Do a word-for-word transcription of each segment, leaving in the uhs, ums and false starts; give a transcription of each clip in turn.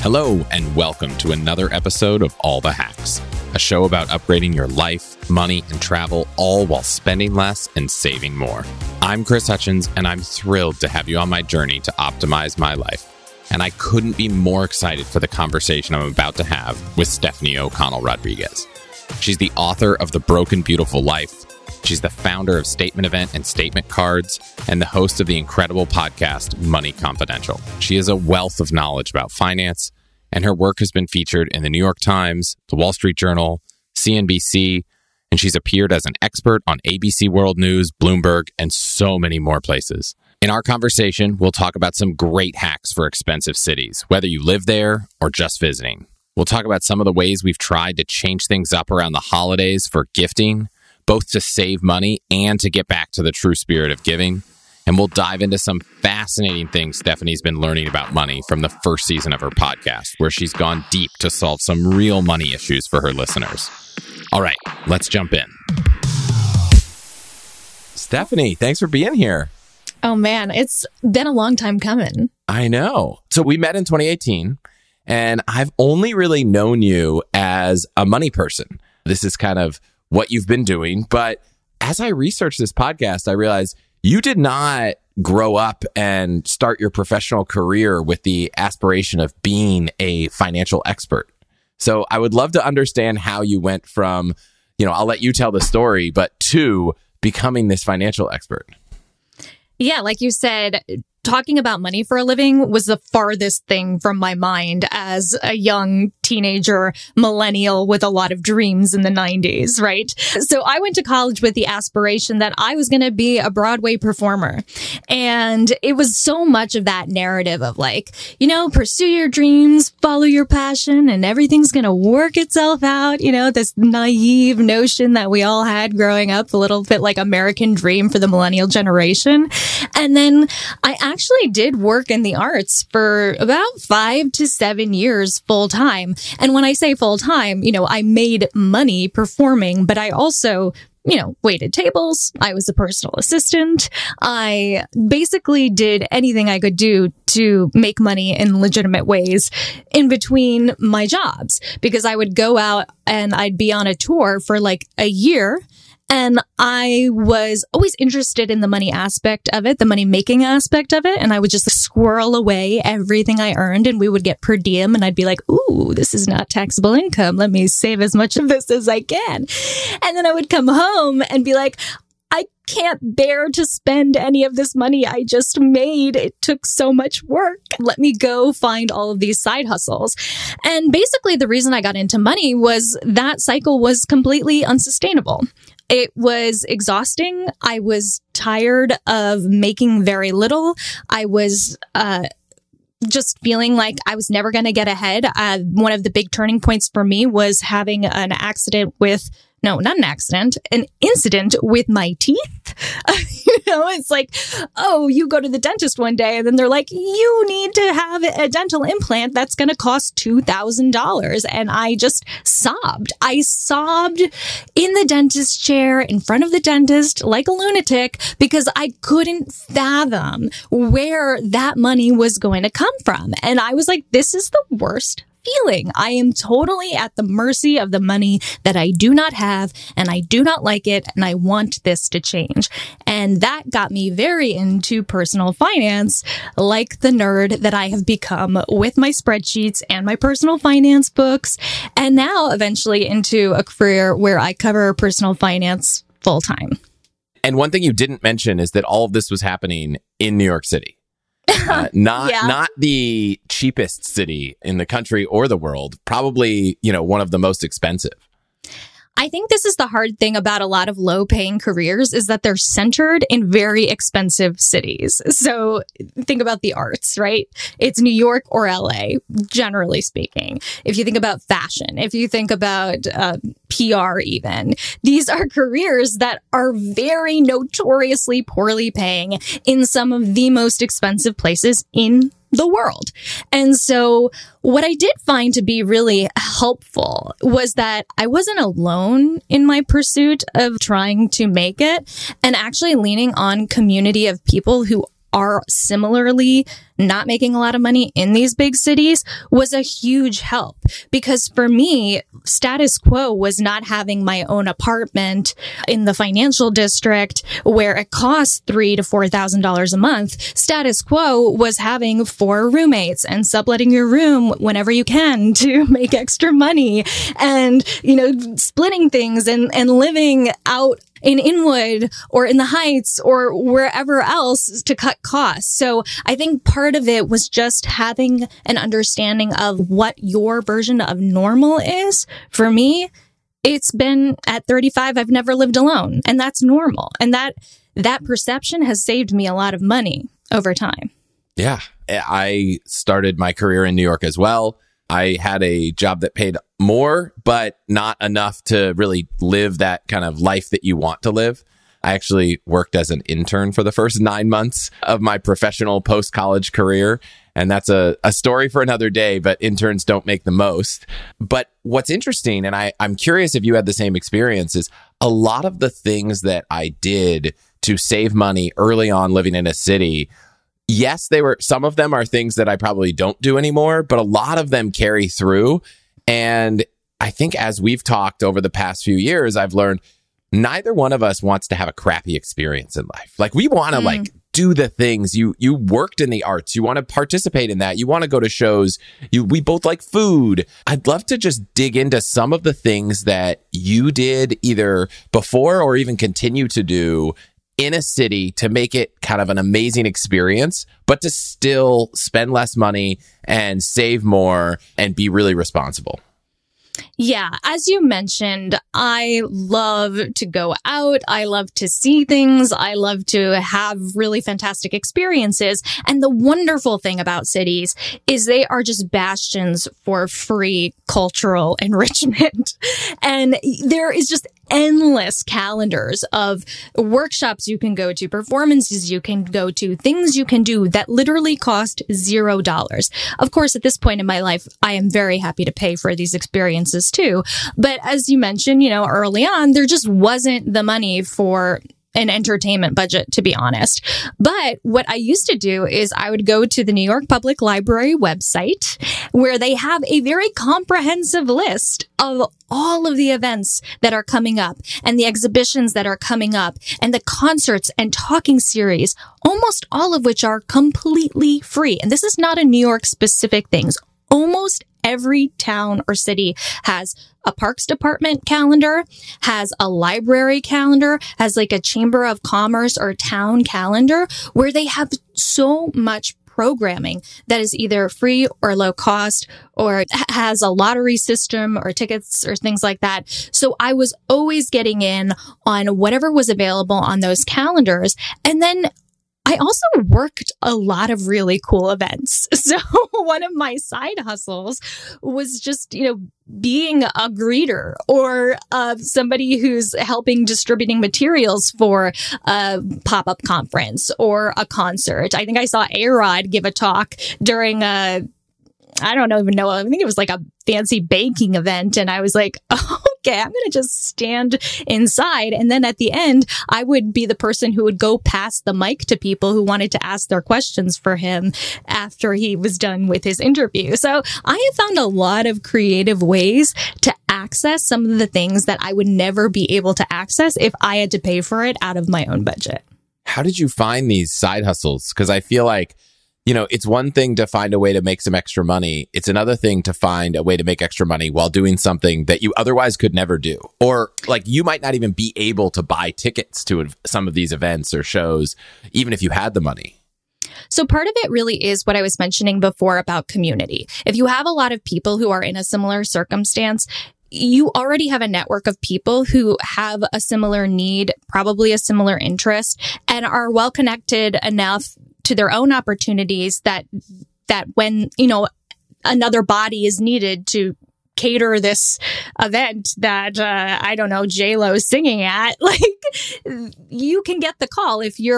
Hello, and welcome to another episode of All the Hacks, a show about upgrading your life, money, and travel, all while spending less and saving more. I'm Chris Hutchins, and I'm thrilled to have you on my journey to optimize my life. And I couldn't be more excited for the conversation I'm about to have with Stephanie O'Connell Rodriguez. She's the author of The Broken Beautiful Life. She's the founder of Statement Event and Statement Cards and the host of the incredible podcast, Money Confidential. She has a wealth of knowledge about finance, and her work has been featured in the New York Times, the Wall Street Journal, C N B C, and she's appeared as an expert on A B C World News, Bloomberg, and so many more places. In our conversation, we'll talk about some great hacks for expensive cities, whether you live there or just visiting. We'll talk about some of the ways we've tried to change things up around the holidays for gifting, both to save money and to get back to the true spirit of giving. And we'll dive into some fascinating things Stephanie's been learning about money from the first season of her podcast, where she's gone deep to solve some real money issues for her listeners. All right, let's jump in. Stephanie, thanks for being here. Oh man, it's been a long time coming. I know. So we met in twenty eighteen, and I've only really known you as a money person. This is kind of what you've been doing. But as I researched this podcast, I realized you did not grow up and start your professional career with the aspiration of being a financial expert. So I would love to understand how you went from, you know, I'll let you tell the story, but to becoming this financial expert. Yeah, like you said, talking about money for a living was the farthest thing from my mind as a young teenager, millennial with a lot of dreams in the nineties, right? So I went to college with the aspiration that I was going to be a Broadway performer. And it was so much of that narrative of like, you know, pursue your dreams, follow your passion, and everything's going to work itself out. You know, this naive notion that we all had growing up, a little bit like American Dream for the millennial generation. And then I actually did work in the arts for about five to seven years full time. And when I say full time, you know, I made money performing, but I also, you know, waited tables. I was a personal assistant. I basically did anything I could do to make money in legitimate ways in between my jobs, because I would go out and I'd be on a tour for like a year. And I was always interested in the money aspect of it, the money making aspect of it. And I would just squirrel away everything I earned, and we would get per diem, and I'd be like, ooh, this is not taxable income. Let me save as much of this as I can. And then I would come home and be like, I can't bear to spend any of this money I just made. It took so much work. Let me go find all of these side hustles. And basically the reason I got into money was that cycle was completely unsustainable. It was exhausting. I was tired of making very little. I was uh, just feeling like I was never going to get ahead. Uh, one of the big turning points for me was having an accident with No, not an accident, an incident with my teeth. you know, it's like, oh, you go to the dentist one day and then they're like, you need to have a dental implant that's going to cost two thousand dollars. And I just sobbed. I sobbed in the dentist chair in front of the dentist like a lunatic because I couldn't fathom where that money was going to come from. And I was like, this is the worst feeling. I am totally at the mercy of the money that I do not have, and I do not like it, and I want this to change. And that got me very into personal finance, like the nerd that I have become with my spreadsheets and my personal finance books, and now eventually into a career where I cover personal finance full time. And one thing you didn't mention is that all of this was happening in New York City. Uh, not yeah. not the cheapest city in the country or the world. Probably, you know, one of the most expensive. I think this is the hard thing about a lot of low-paying careers is that they're centered in very expensive cities. So think about the arts, right? It's New York or L A, generally speaking. If you think about fashion, if you think about uh, P R even, these are careers that are very notoriously poorly paying in some of the most expensive places in the world. And so what I did find to be really helpful was that I wasn't alone in my pursuit of trying to make it, and actually leaning on community of people who are similarly not making a lot of money in these big cities was a huge help. Because for me, status quo was not having my own apartment in the financial district where it costs three to four thousand dollars a month. Status quo was having four roommates and subletting your room whenever you can to make extra money, and you know, splitting things and and living out in Inwood or in the Heights or wherever else to cut costs. So I think part of it was just having an understanding of what your version of normal is. For me, it's been at thirty-five, I've never lived alone, and that's normal. And that that perception has saved me a lot of money over time. Yeah. I started my career in New York as well. I had a job that paid more, but not enough to really live that kind of life that you want to live. I actually worked as an intern for the first nine months of my professional post-college career. And that's a, a story for another day, but interns don't make the most. But what's interesting, and I, I'm curious if you had the same experience, is a lot of the things that I did to save money early on living in a city, yes, they were, some of them are things that I probably don't do anymore, but a lot of them carry through. And I think as we've talked over the past few years, I've learned neither one of us wants to have a crappy experience in life. Like we want to mm. like do the things you, you worked in the arts. You want to participate in that. You want to go to shows. You, we both like food. I'd love to just dig into some of the things that you did either before or even continue to do in a city to make it kind of an amazing experience, but to still spend less money and save more and be really responsible. Yeah, as you mentioned, I love to go out. I love to see things. I love to have really fantastic experiences. And the wonderful thing about cities is they are just bastions for free cultural enrichment. And there is just endless calendars of workshops you can go to, performances you can go to, things you can do that literally cost zero dollars. Of course, at this point in my life, I am very happy to pay for these experiences too. But as you mentioned, you know, early on, there just wasn't the money for an entertainment budget, to be honest. But what I used to do is I would go to the New York Public Library website where they have a very comprehensive list of all of the events that are coming up and the exhibitions that are coming up and the concerts and talking series, almost all of which are completely free. And this is not a New York specific thing. Almost every town or city has a parks department calendar, has a library calendar, has like a chamber of commerce or town calendar where they have so much programming that is either free or low cost or has a lottery system or tickets or things like that. So I was always getting in on whatever was available on those calendars. And then I also worked a lot of really cool events. So one of my side hustles was just, you know, being a greeter or uh, somebody who's helping distributing materials for a pop-up conference or a concert. I think I saw A-Rod give a talk during a, I don't even know, I think it was like a fancy baking event. And I was like, oh, okay, I'm going to just stand inside. And then at the end, I would be the person who would go pass the mic to people who wanted to ask their questions for him after he was done with his interview. So I have found a lot of creative ways to access some of the things that I would never be able to access if I had to pay for it out of my own budget. How did you find these side hustles? Because I feel like, you know, it's one thing to find a way to make some extra money. It's another thing to find a way to make extra money while doing something that you otherwise could never do. Or like you might not even be able to buy tickets to some of these events or shows, even if you had the money. So part of it really is what I was mentioning before about community. If you have a lot of people who are in a similar circumstance, you already have a network of people who have a similar need, probably a similar interest, and are well connected enough to their own opportunities that that when, you know, another body is needed to cater this event that, uh, I don't know, J-Lo is singing at, like, you can get the call if you're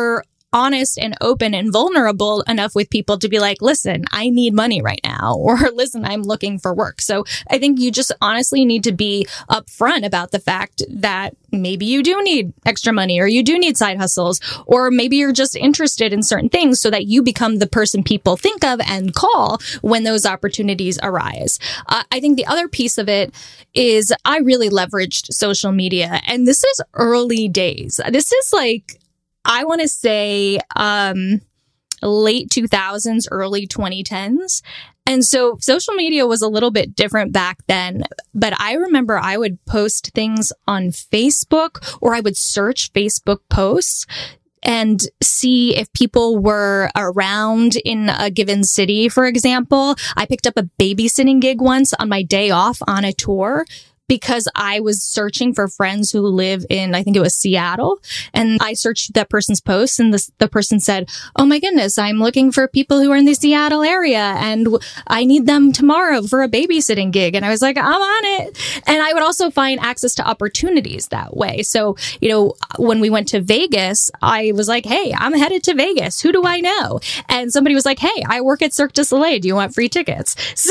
honest and open and vulnerable enough with people to be like, listen, I need money right now, or listen, I'm looking for work. So I think you just honestly need to be upfront about the fact that maybe you do need extra money, or you do need side hustles, or maybe you're just interested in certain things so that you become the person people think of and call when those opportunities arise. Uh, I think the other piece of it is I really leveraged social media, and this is early days. This is like, I want to say um, late two thousands, early twenty tens. And so social media was a little bit different back then. But I remember I would post things on Facebook, or I would search Facebook posts and see if people were around in a given city, for example. I picked up a babysitting gig once on my day off on a tour, because I was searching for friends who live in, I think it was Seattle. And I searched that person's post, and this, the person said, oh my goodness, I'm looking for people who are in the Seattle area, and I need them tomorrow for a babysitting gig. And I was like, I'm on it. And I would also find access to opportunities that way. So, you know, when we went to Vegas, I was like, hey, I'm headed to Vegas. Who do I know? And somebody was like, hey, I work at Cirque du Soleil. Do you want free tickets? So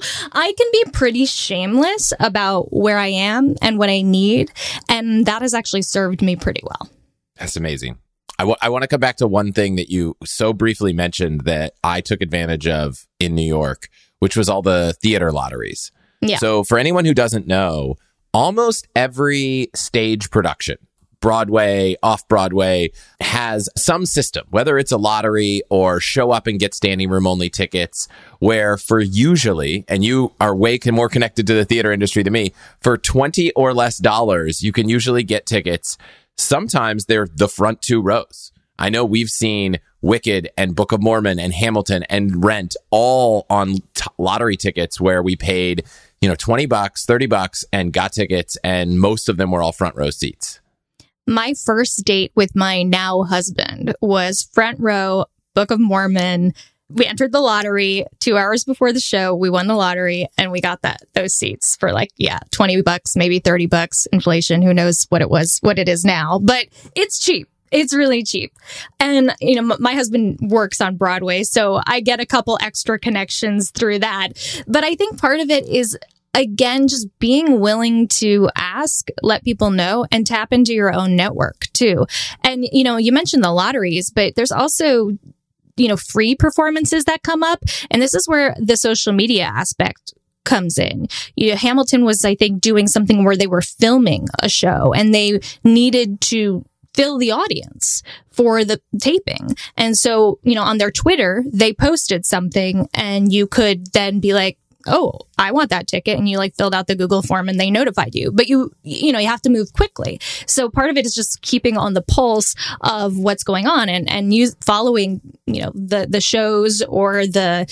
I can be pretty shameless about where I am and what I need. And that has actually served me pretty well. That's amazing. I, w- I want to come back to one thing that you so briefly mentioned that I took advantage of in New York, which was all the theater lotteries. Yeah. So for anyone who doesn't know, almost every stage production, Broadway, off-Broadway, has some system, whether it's a lottery or show up and get standing room only tickets, where for usually, and you are way more connected to the theater industry than me, for twenty or less dollars, you can usually get tickets. Sometimes they're the front two rows. I know we've seen Wicked and Book of Mormon and Hamilton and Rent all on t- lottery tickets where we paid, you know, twenty bucks, thirty bucks and got tickets, and most of them were all front row seats. My first date with my now husband was front row, Book of Mormon. We entered the lottery two hours before the show. We won the lottery, and we got that those seats for like, yeah, twenty bucks, maybe thirty bucks, inflation. Who knows what it was, what it is now, but it's cheap. It's really cheap. And, you know, m- my husband works on Broadway, so I get a couple extra connections through that. But I think part of it is, again, just being willing to ask, let people know, and tap into your own network too. And, you know, you mentioned the lotteries, but there's also, you know, free performances that come up. And this is where the social media aspect comes in. You know, Hamilton was, I think, doing something where they were filming a show, and they needed to fill the audience for the taping. And so, you know, on their Twitter, they posted something, and you could then be like, oh, I want that ticket. And you like filled out the Google form and they notified you. But you, you know, you have to move quickly. So part of it is just keeping on the pulse of what's going on, and, and you following, you know, the, the shows or the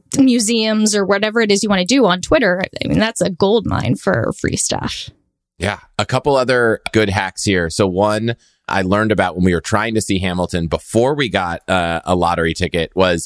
museums or whatever it is you want to do on Twitter. I mean, that's a gold mine for free stuff. Yeah. A couple other good hacks here. So one I learned about when we were trying to see Hamilton before we got uh, a lottery ticket was,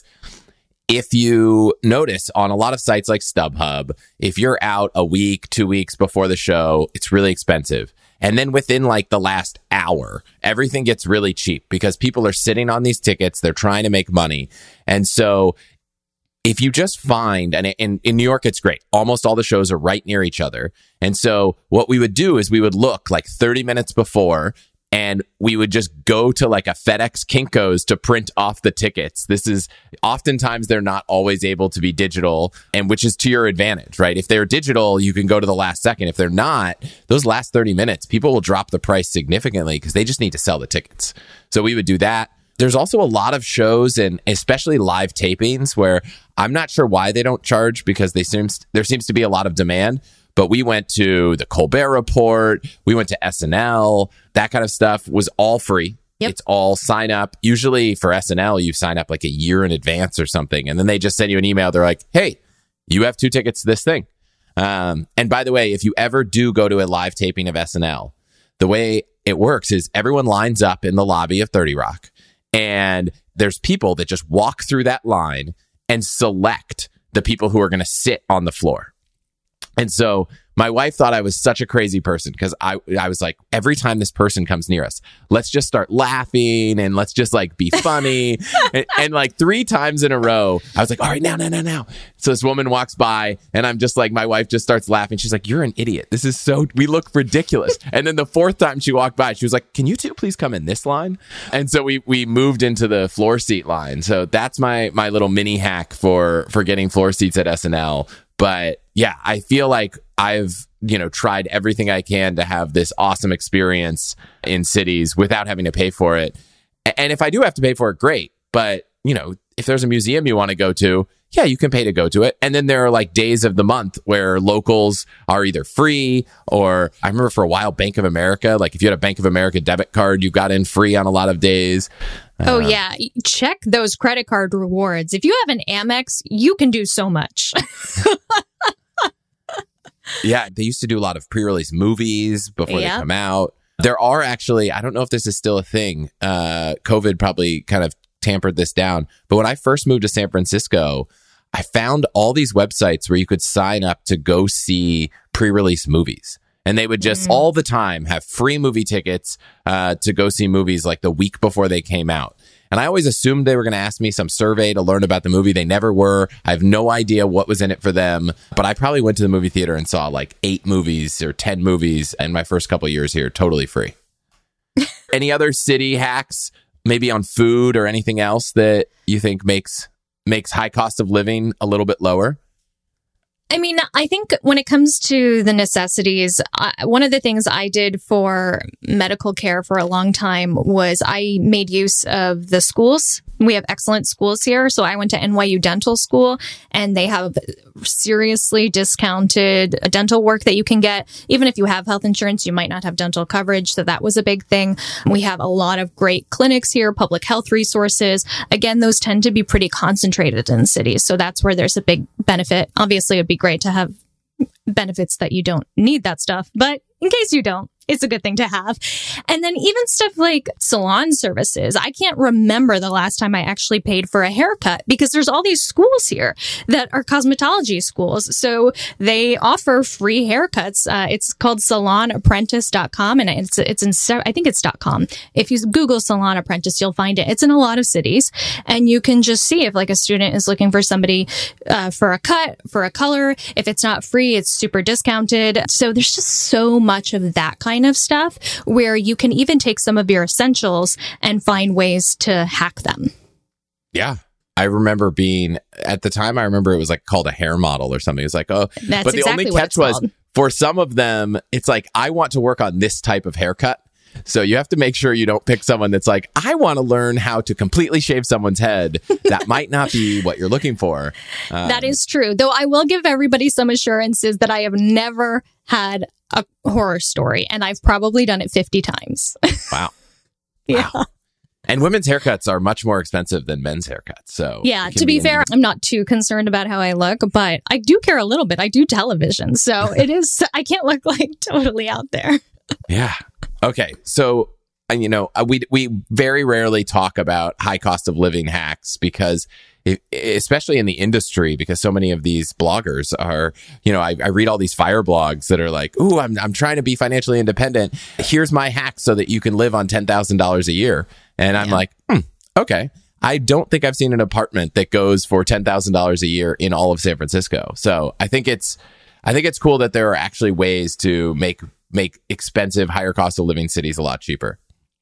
if you notice on a lot of sites like StubHub, if you're out a week, two weeks before the show, it's really expensive. And then within like the last hour, everything gets really cheap because people are sitting on these tickets. They're trying to make money. And so if you just find, and in, in New York, it's great. Almost all the shows are right near each other. And so what we would do is we would look like thirty minutes before, and we would just go to like a FedEx Kinko's to print off the tickets. This is oftentimes they're not always able to be digital, and which is to your advantage, right? If they're digital, you can go to the last second. If they're not, those last thirty minutes, people will drop the price significantly because they just need to sell the tickets. So we would do that. There's also a lot of shows, and especially live tapings, where I'm not sure why they don't charge, because they seems there seems to be a lot of demand. But we went to the Colbert Report, we went to S N L, that kind of stuff was all free. Yep. It's all sign up. Usually for S N L, you sign up like a year in advance or something. And then they just send you an email. They're like, hey, you have two tickets to this thing. Um, and by the way, if you ever do go to a live taping of S N L, the way it works is everyone lines up in the lobby of thirty Rock. And there's people that just walk through that line and select the people who are going to sit on the floor. And so My wife thought I was such a crazy person because I, I was like, every time this person comes near us, let's just start laughing and let's just like be funny. and, and like three times in a row, I was like, all right, now, now, now, now. So this woman walks by and I'm just like, my wife just starts laughing. She's like, you're an idiot. This is so, we look ridiculous. And then the fourth time she walked by, she was like, can you two please come in this line? And so we, we moved into the floor seat line. So that's my, my little mini hack for, for getting floor seats at S N L. But yeah, I feel like I've, you know, tried everything I can to have this awesome experience in cities without having to pay for it. And if I do have to pay for it, great. But, you know, if there's a museum you want to go to, yeah, you can pay to go to it. And then there are like days of the month where locals are either free or I remember for a while, Bank of America, like if you had a Bank of America debit card, you got in free on a lot of days. Oh, uh, yeah. Check those credit card rewards. If you have an Amex, you can do so much. Yeah, they used to do a lot of pre-release movies before yep. they come out. There are actually, I don't know if this is still a thing. Uh, COVID probably kind of tampered this down. But when I first moved to San Francisco, I found all these websites where you could sign up to go see pre-release movies. And they would just mm. all the time have free movie tickets uh, to go see movies like the week before they came out. And I always assumed they were going to ask me some survey to learn about the movie. They never were. I have no idea what was in it for them. But I probably went to the movie theater and saw like eight movies or ten movies in my first couple of years here, totally free. Any other city hacks, maybe on food or anything else that you think makes makes high cost of living a little bit lower? I mean, I think when it comes to the necessities, I, one of the things I did for medical care for a long time was I made use of the schools. We have excellent schools here. So I went to N Y U Dental School and they have seriously discounted dental work that you can get. Even if you have health insurance, you might not have dental coverage. So that was a big thing. We have a lot of great clinics here, public health resources. Again, those tend to be pretty concentrated in cities. So that's where there's a big benefit. Obviously, it'd be great to have benefits that you don't need that stuff. But in case you don't, it's a good thing to have. And then even stuff like salon services. I can't remember the last time I actually paid for a haircut because there's all these schools here that are cosmetology schools. So they offer free haircuts. Uh, it's called salon apprentice dot com and it's, it's in, I think it's .com. If you Google Salon Apprentice, you'll find it. It's in a lot of cities and you can just see if like a student is looking for somebody uh, for a cut, for a color. If it's not free, it's super discounted. So there's just so much of that kind of stuff where you can even take some of your essentials and find ways to hack them. Yeah. I remember being at the time, I remember it was like called a hair model or something. It was like, oh, That's but the exactly only catch was called. For some of them, it's like, I want to work on this type of haircut. So you have to make sure you don't pick someone that's like, I want to learn how to completely shave someone's head. That might not be what you're looking for. Um, that is true. Though I will give everybody some assurances that I have never had a horror story and I've probably done it fifty times. Wow. Yeah. Wow. And women's haircuts are much more expensive than men's haircuts. So yeah, to be, be fair, I'm not too concerned about how I look, but I do care a little bit. I do television. So it is, I can't look like totally out there. Yeah. Okay. So, and you know, we we very rarely talk about high cost of living hacks because, it, especially in the industry, because so many of these bloggers are, you know, I, I read all these fire blogs that are like, "Ooh, I'm I'm trying to be financially independent. Here's my hack so that you can live on ten thousand dollars a year." And I'm yeah. like, hmm, okay. I don't think I've seen an apartment that goes for ten thousand dollars a year in all of San Francisco. So I think it's, I think it's cool that there are actually ways to make make expensive, higher cost of living cities a lot cheaper.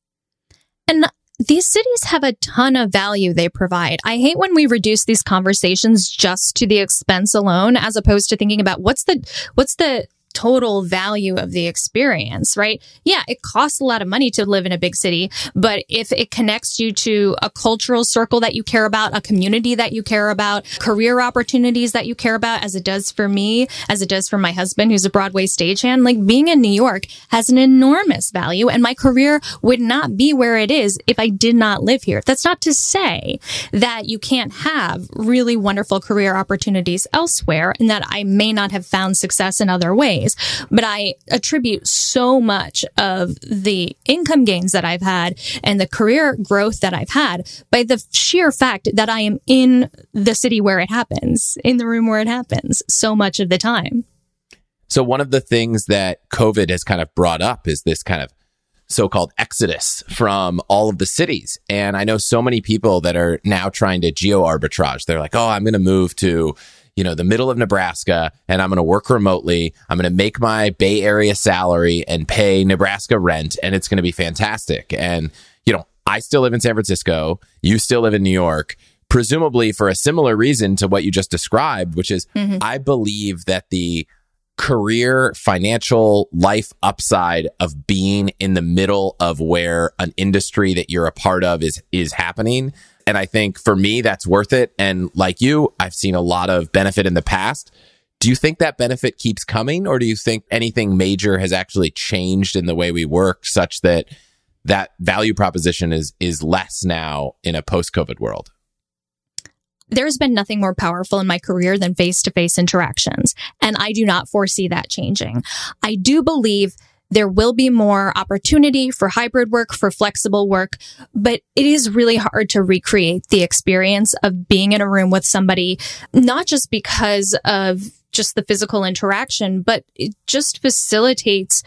And these cities have a ton of value they provide. I hate when we reduce these conversations just to the expense alone, as opposed to thinking about what's the, what's the total value of the experience, right? Yeah, it costs a lot of money to live in a big city, but if it connects you to a cultural circle that you care about, a community that you care about, career opportunities that you care about, as it does for me, as it does for my husband, who's a Broadway stagehand, like being in New York has an enormous value, and my career would not be where it is if I did not live here. That's not to say that you can't have really wonderful career opportunities elsewhere and that I may not have found success in other ways. But I attribute so much of the income gains that I've had and the career growth that I've had by the sheer fact that I am in the city where it happens, in the room where it happens so much of the time. So one of the things that COVID has kind of brought up is this kind of so-called exodus from all of the cities. And I know so many people that are now trying to geo arbitrage. They're like, oh, I'm going to move to, you know, the middle of Nebraska and I'm going to work remotely. I'm going to make my Bay Area salary and pay Nebraska rent. And it's going to be fantastic. And, you know, I still live in San Francisco. You still live in New York, presumably for a similar reason to what you just described, which is mm-hmm. I believe that the career, financial, life upside of being in the middle of where an industry that you're a part of is is happening. And I think for me, that's worth it. And like you, I've seen a lot of benefit in the past. Do you think that benefit keeps coming, or do you think anything major has actually changed in the way we work such that that value proposition is is less now in a post-COVID world? There's been nothing more powerful in my career than face-to-face interactions, and I do not foresee that changing. I do believe there will be more opportunity for hybrid work, for flexible work, but it is really hard to recreate the experience of being in a room with somebody, not just because of just the physical interaction, but it just facilitates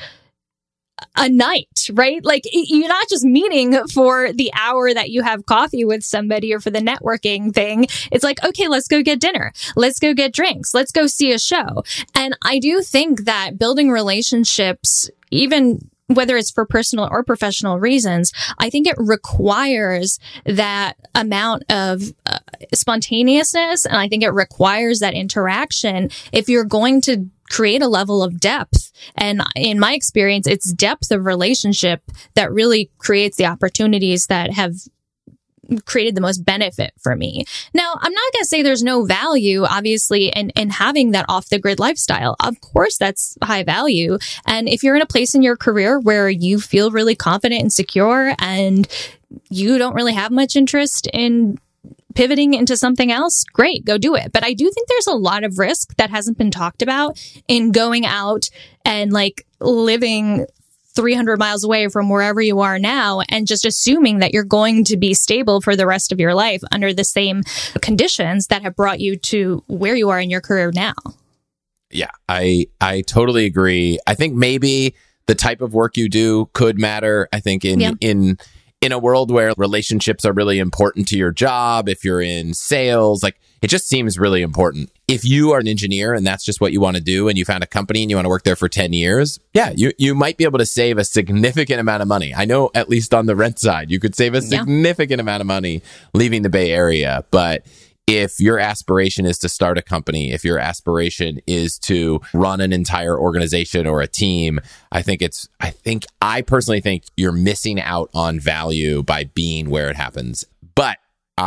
a night, right? Like you're not just meeting for the hour that you have coffee with somebody or for the networking thing. It's like, okay, let's go get dinner. Let's go get drinks. Let's go see a show. And I do think that building relationships, even whether it's for personal or professional reasons, I think it requires that amount of uh, spontaneousness. And I think it requires that interaction if you're going to create a level of depth. And in my experience, it's depth of relationship that really creates the opportunities that have created the most benefit for me. Now, I'm not going to say there's no value, obviously, in, in having that off the grid lifestyle. Of course, that's high value. And if you're in a place in your career where you feel really confident and secure and you don't really have much interest in pivoting into something else, great, go do it. But I do think there's a lot of risk that hasn't been talked about in going out and like living three hundred miles away from wherever you are now and just assuming that you're going to be stable for the rest of your life under the same conditions that have brought you to where you are in your career now. Yeah, I I totally agree. I think maybe the type of work you do could matter. I think in yeah. in in a world where relationships are really important to your job, if you're in sales, like it just seems really important. If you are an engineer and that's just what you want to do and you found a company and you want to work there for ten years, yeah, you, you might be able to save a significant amount of money. I know at least on the rent side, you could save a significant yeah. amount of money leaving the Bay Area. But if your aspiration is to start a company, if your aspiration is to run an entire organization or a team, I think it's, I think, I personally think you're missing out on value by being where it happens. But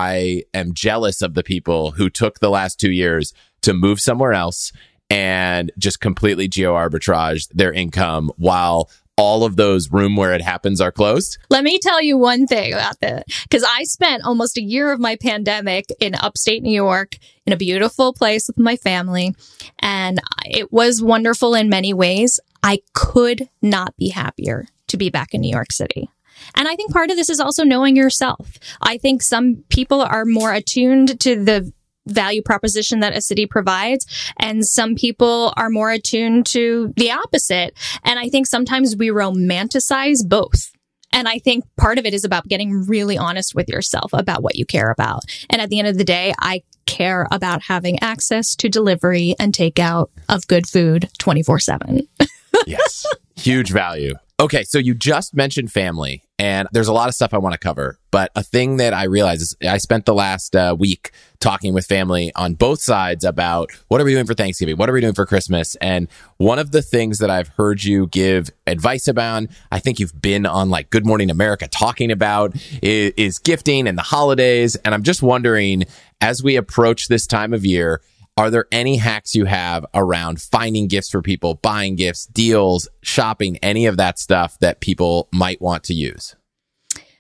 I am jealous of the people who took the last two years to move somewhere else and just completely geo arbitrage their income while all of those room where it happens are closed. Let me tell you one thing about that, because I spent almost a year of my pandemic in upstate New York in a beautiful place with my family, and it was wonderful in many ways. I could not be happier to be back in New York City. And I think part of this is also knowing yourself. I think some people are more attuned to the value proposition that a city provides, and some people are more attuned to the opposite. And I think sometimes we romanticize both. And I think part of it is about getting really honest with yourself about what you care about. And at the end of the day, I care about having access to delivery and takeout of good food twenty-four seven. Yes. Huge value. Okay, so you just mentioned family, and there's a lot of stuff I want to cover. But a thing that I realized is I spent the last uh, week talking with family on both sides about what are we doing for Thanksgiving? What are we doing for Christmas? And one of the things that I've heard you give advice about, I think you've been on like Good Morning America talking about, is, is gifting and the holidays. And I'm just wondering, as we approach this time of year, are there any hacks you have around finding gifts for people, buying gifts, deals, shopping, any of that stuff that people might want to use?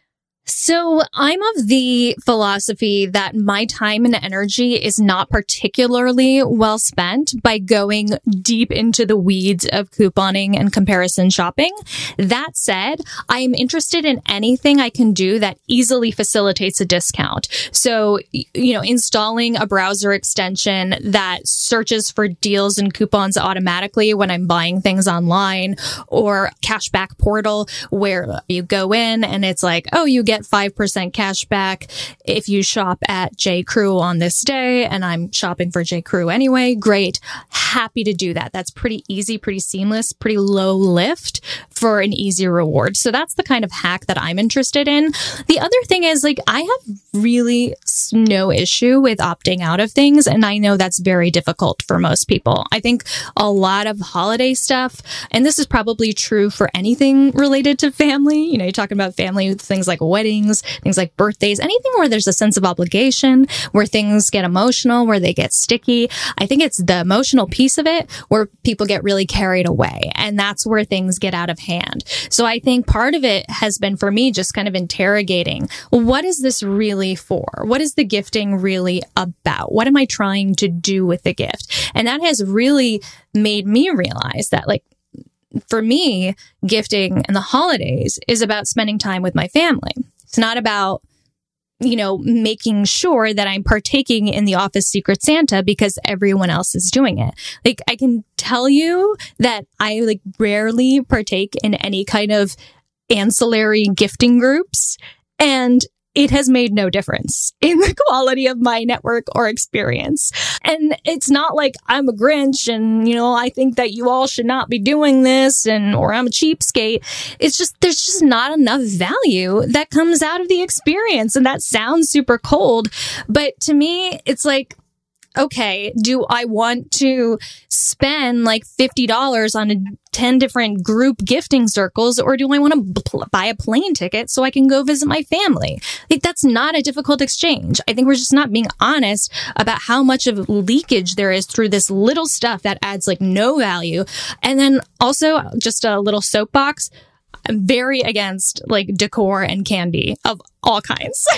So I'm of the philosophy that my time and energy is not particularly well spent by going deep into the weeds of couponing and comparison shopping. That said, I am interested in anything I can do that easily facilitates a discount. So, you know, installing a browser extension that searches for deals and coupons automatically when I'm buying things online, or cashback portal where you go in and it's like, oh, you get five percent cash back if you shop at J. Crew on this day, and I'm shopping for J. Crew anyway. Great. Happy to do that. That's pretty easy, pretty seamless, pretty low lift for an easy reward. So that's the kind of hack that I'm interested in. The other thing is, like, I have really no issue with opting out of things, and I know that's very difficult for most people. I think a lot of holiday stuff, and this is probably true for anything related to family. You know, you're talking about family, things like weddings, things like birthdays, anything where there's a sense of obligation, where things get emotional, where they get sticky. I think it's the emotional piece of it where people get really carried away, and that's where things get out of hand. So I think part of it has been, for me, just kind of interrogating, what is this really for? What is the gifting really about? What am I trying to do with the gift? And that has really made me realize that, like, for me, gifting in the holidays is about spending time with my family. It's not about, you know, making sure that I'm partaking in the office Secret Santa because everyone else is doing it. Like, I can tell you that I like rarely partake in any kind of ancillary gifting groups, and it has made no difference in the quality of my network or experience. And it's not like I'm a Grinch and, you know, I think that you all should not be doing this, and or I'm a cheapskate. It's just, there's just not enough value that comes out of the experience. And that sounds super cold, but to me, it's like, okay, do I want to spend like fifty dollars on a ten different group gifting circles, or do I want to pl- buy a plane ticket so I can go visit my family? Like, that's not a difficult exchange. I think we're just not being honest about how much of leakage there is through this little stuff that adds like no value. And then also, just a little soapbox, I'm very against like decor and candy of all kinds.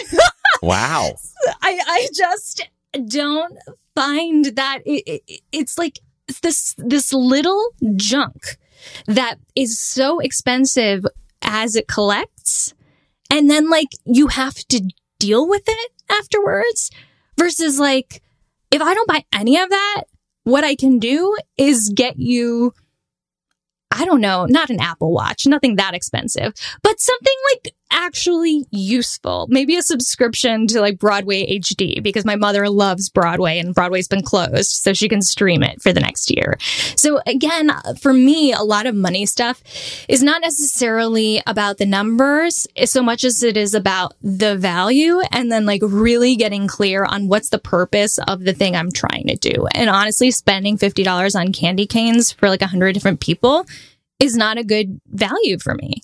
Wow. I, I just don't find that it, it, it's like it's this this little junk that is so expensive as it collects, and then like you have to deal with it afterwards, versus like, if I don't buy any of that, what I can do is get you, I don't know, not an Apple Watch, nothing that expensive, but something like actually useful. Maybe a subscription to like Broadway H D, because my mother loves Broadway and Broadway's been closed, so she can stream it for the next year. So again, for me, a lot of money stuff is not necessarily about the numbers so much as it is about the value, and then like really getting clear on what's the purpose of the thing I'm trying to do. And honestly, spending fifty dollars on candy canes for like a hundred different people is not a good value for me.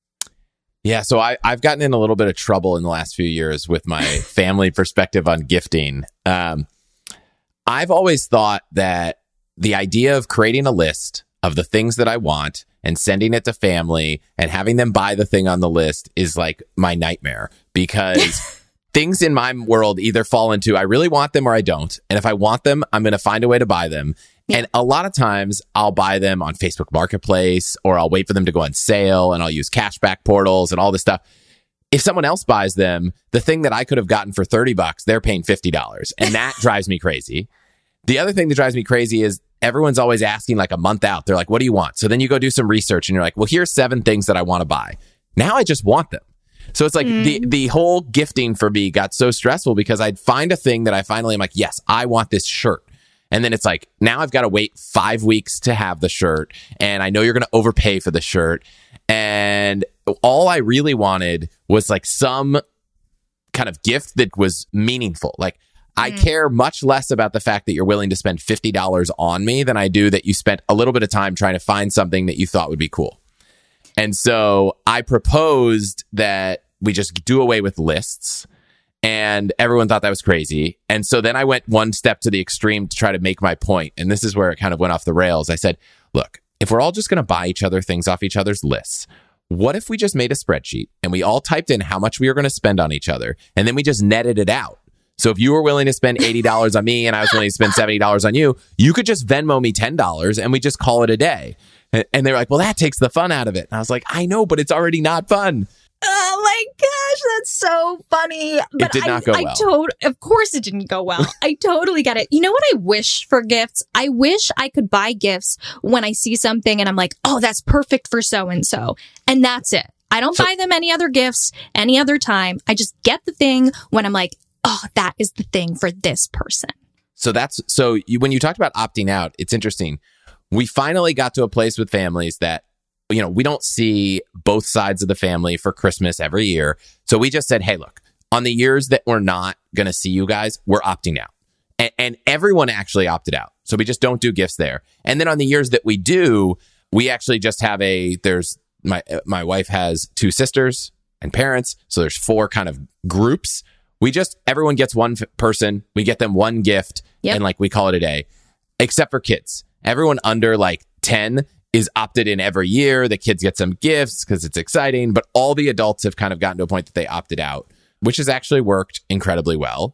Yeah, so I, I've gotten in a little bit of trouble in the last few years with my family perspective on gifting. Um, I've always thought that the idea of creating a list of the things that I want and sending it to family and having them buy the thing on the list is like my nightmare, because things in my world either fall into I really want them or I don't. And if I want them, I'm going to find a way to buy them. Yeah. And a lot of times I'll buy them on Facebook Marketplace, or I'll wait for them to go on sale, and I'll use cashback portals and all this stuff. If someone else buys them, the thing that I could have gotten for thirty bucks, they're paying fifty dollars. And that drives me crazy. The other thing that drives me crazy is everyone's always asking like a month out. They're like, what do you want? So then you go do some research and you're like, well, here's seven things that I want to buy. Now I just want them. So it's like mm. the, the whole gifting for me got so stressful, because I'd find a thing that I finally am like, yes, I want this shirt. And then it's like, now I've got to wait five weeks to have the shirt. And I know you're going to overpay for the shirt. And all I really wanted was like some kind of gift that was meaningful. Like, mm. I care much less about the fact that you're willing to spend fifty dollars on me than I do that you spent a little bit of time trying to find something that you thought would be cool. And so I proposed that we just do away with lists. And everyone thought that was crazy. And so then I went one step to the extreme to try to make my point. And this is where it kind of went off the rails. I said, look, if we're all just going to buy each other things off each other's lists, what if we just made a spreadsheet and we all typed in how much we were going to spend on each other, and then we just netted it out? So if you were willing to spend eighty dollars on me and I was willing to spend seventy dollars on you, you could just Venmo me ten dollars and we just call it a day. And they're like, well, that takes the fun out of it. And I was like, I know, but it's already not fun. Oh my gosh, that's so funny. But it did not I, go I well. Tot- of course it didn't go well. I totally get it. You know what I wish for gifts? I wish I could buy gifts when I see something and I'm like, oh, that's perfect for so-and-so. And that's it. I don't so, buy them any other gifts any other time. I just get the thing when I'm like, oh, that is the thing for this person. So that's, so you, when you talked about opting out, it's interesting. We finally got to a place with families that, you know, we don't see both sides of the family for Christmas every year. So we just said, hey, look, on the years that we're not going to see you guys, we're opting out. And, and everyone actually opted out. So we just don't do gifts there. And then on the years that we do, we actually just have a, there's, my, my wife has two sisters and parents. So there's four kind of groups. We just, everyone gets one f- person. We get them one gift. Yep. And like we call it a day, except for kids. Everyone under like ten is opted in every year. The kids get some gifts because it's exciting, but all the adults have kind of gotten to a point that they opted out, which has actually worked incredibly well.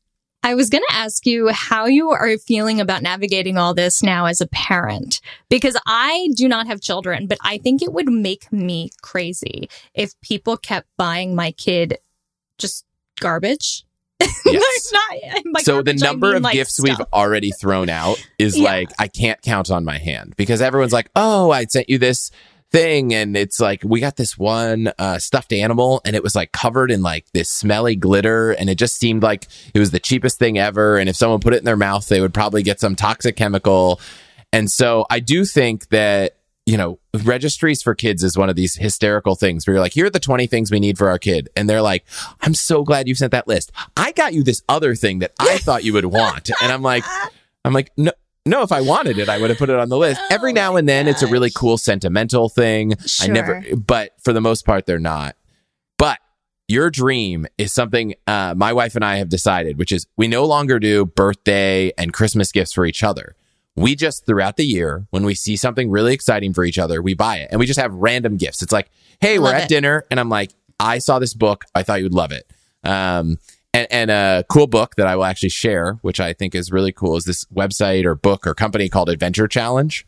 I was going to ask you how you are feeling about navigating all this now as a parent, because I do not have children, but I think it would make me crazy if people kept buying my kid just garbage. Yes. not, so the number I mean, of like, gifts stuff. we've already thrown out is yeah. like, I can't count on my hand, because everyone's like, oh, I sent you this thing. And it's like, we got this one uh, stuffed animal and it was like covered in like this smelly glitter. And it just seemed like it was the cheapest thing ever. And if someone put it in their mouth, they would probably get some toxic chemical. And so I do think that, you know, registries for kids is one of these hysterical things where you're like, here are the twenty things we need for our kid. And they're like, I'm so glad you sent that list. I got you this other thing that I thought you would want. And I'm like, I'm like, no, no, if I wanted it, I would have put it on the list. Oh Every now and then gosh. It's a really cool sentimental thing. Sure. I never, but for the most part, they're not. But your dream is something uh, my wife and I have decided, which is we no longer do birthday and Christmas gifts for each other. We just, throughout the year, when we see something really exciting for each other, we buy it. And we just have random gifts. It's like, hey, love we're at it. dinner. And I'm like, I saw this book. I thought you'd love it. Um, and, and a cool book that I will actually share, which I think is really cool, is this website or book or company called Adventure Challenge.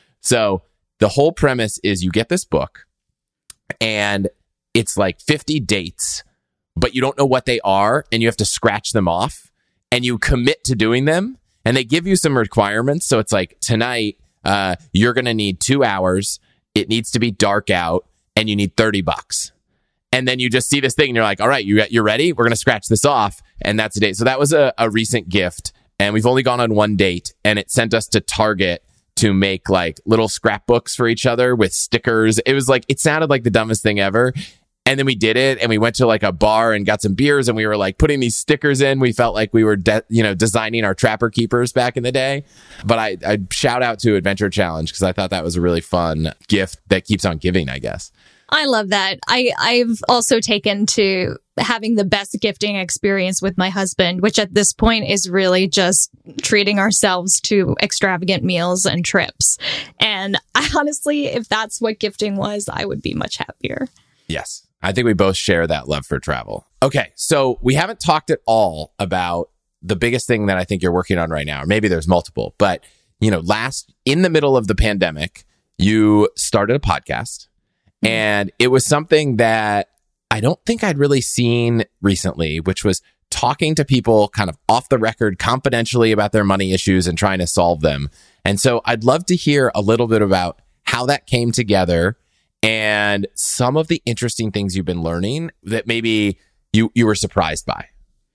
So the whole premise is you get this book and it's like fifty dates, but you don't know what they are and you have to scratch them off and you commit to doing them. And they give you some requirements. So it's like, tonight, uh, you're going to need two hours. It needs to be dark out and you need thirty bucks. And then you just see this thing and you're like, all right, you, you're ready? We're going to scratch this off. And that's a date. So that was a, a recent gift. And we've only gone on one date. And it sent us to Target to make like little scrapbooks for each other with stickers. It was like, it sounded like the dumbest thing ever. And then we did it and we went to like a bar and got some beers and we were like putting these stickers in. We felt like we were, de- you know, designing our Trapper Keepers back in the day. But I, I shout out to Adventure Challenge because I thought that was a really fun gift that keeps on giving, I guess. I love that. I, I've also taken to having the best gifting experience with my husband, which at this point is really just treating ourselves to extravagant meals and trips. And I honestly, if that's what gifting was, I would be much happier. Yes. I think we both share that love for travel. Okay, so we haven't talked at all about the biggest thing that I think you're working on right now, or maybe there's multiple, but you know, last, in the middle of the pandemic, you started a podcast and it was something that I don't think I'd really seen recently, which was talking to people kind of off the record, confidentially about their money issues and trying to solve them. And so I'd love to hear a little bit about how that came together and some of the interesting things you've been learning that maybe you, you were surprised by.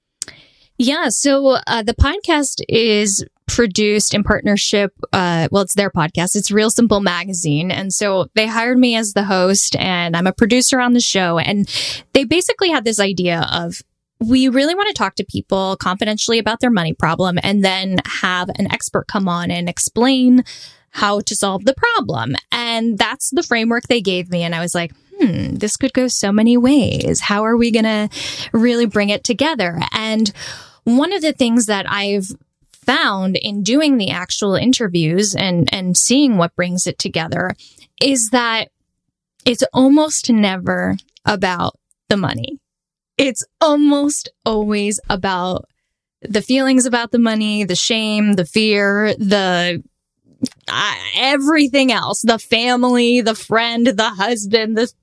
Yeah. So uh, the podcast is produced in partnership. Uh, well, it's their podcast. It's Real Simple Magazine. And so they hired me as the host and I'm a producer on the show. And they basically had this idea of, we really want to talk to people confidentially about their money problem and then have an expert come on and explain how to solve the problem. And that's the framework they gave me. And I was like, hmm, this could go so many ways. How are we going to really bring it together? And one of the things that I've found in doing the actual interviews and, and seeing what brings it together is that it's almost never about the money. It's almost always about the feelings about the money, the shame, the fear, the uh, everything else, the family, the friend, the husband, the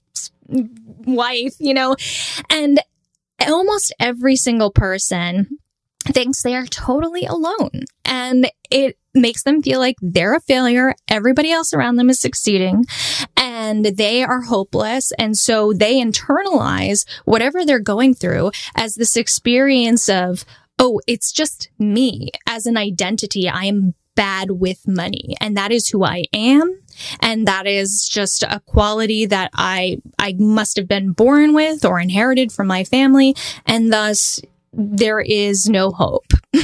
wife, you know, and almost every single person thinks they are totally alone, and it makes them feel like they're a failure. Everybody else around them is succeeding and they are hopeless. And so they internalize whatever they're going through as this experience of, oh, it's just me as an identity. I am bad with money, and that is who I am. And that is just a quality that I, I must have been born with or inherited from my family. And thus there is no hope.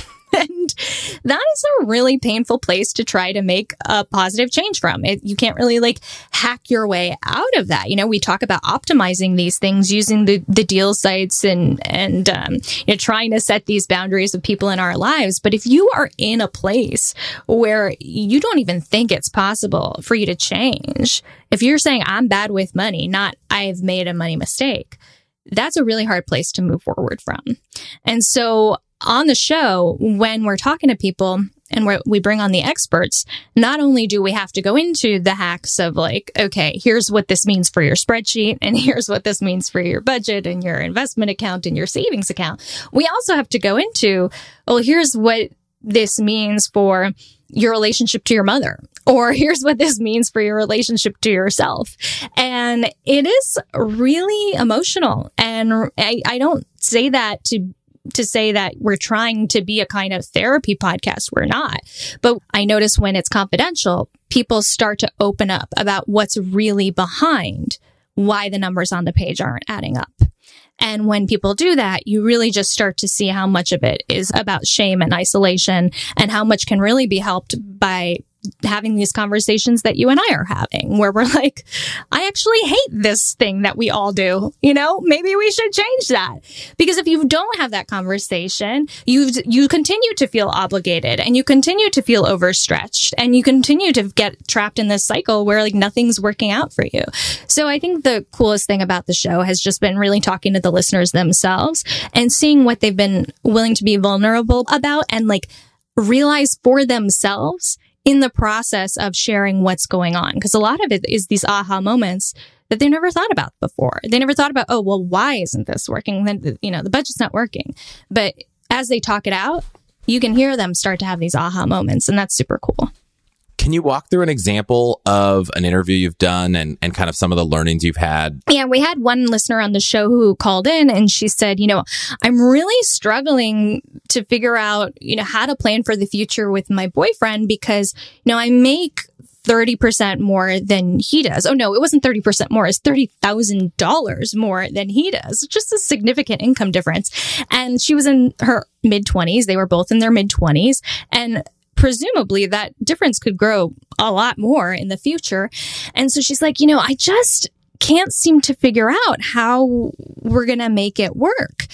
And that is a really painful place to try to make a positive change from. It, you can't really like hack your way out of that. You know, we talk about optimizing these things using the, the deal sites and, and, um, you know, trying to set these boundaries with people in our lives. But if you are in a place where you don't even think it's possible for you to change, if you're saying I'm bad with money, not I've made a money mistake, that's a really hard place to move forward from. And so on the show, when we're talking to people and we're, we bring on the experts, not only do we have to go into the hacks of like, okay, here's what this means for your spreadsheet, and here's what this means for your budget and your investment account and your savings account. We also have to go into, well, here's what this means for your relationship to your mother, or here's what this means for your relationship to yourself. And it is really emotional. And I, I don't say that to to say that we're trying to be a kind of therapy podcast. We're not. But I notice when it's confidential, people start to open up about what's really behind why the numbers on the page aren't adding up. And when people do that, you really just start to see how much of it is about shame and isolation, and how much can really be helped by having these conversations that you and I are having, where we're like, I actually hate this thing that we all do. You know, maybe we should change that. Because if you don't have that conversation, you you continue to feel obligated, and you continue to feel overstretched, and you continue to get trapped in this cycle where like nothing's working out for you. So I think the coolest thing about the show has just been really talking to the listeners themselves and seeing what they've been willing to be vulnerable about, and like realize for themselves in the process of sharing what's going on. Because a lot of it is these aha moments that they never thought about before. They never thought about, oh, well, why isn't this working? Then, you know, the budget's not working. But as they talk it out, you can hear them start to have these aha moments. And that's super cool. Can you walk through an example of an interview you've done and, and kind of some of the learnings you've had? Yeah, we had one listener on the show who called in and she said, you know, I'm really struggling to figure out, you know, how to plan for the future with my boyfriend because, you know, I make thirty percent more than he does. Oh, no, it wasn't thirty percent more. It's thirty thousand dollars more than he does. Just a significant income difference. And she was in her mid twenties. They were both in their mid twenties. And presumably that difference could grow a lot more in the future. And so she's like, you know, I just can't seem to figure out how we're going to make it work.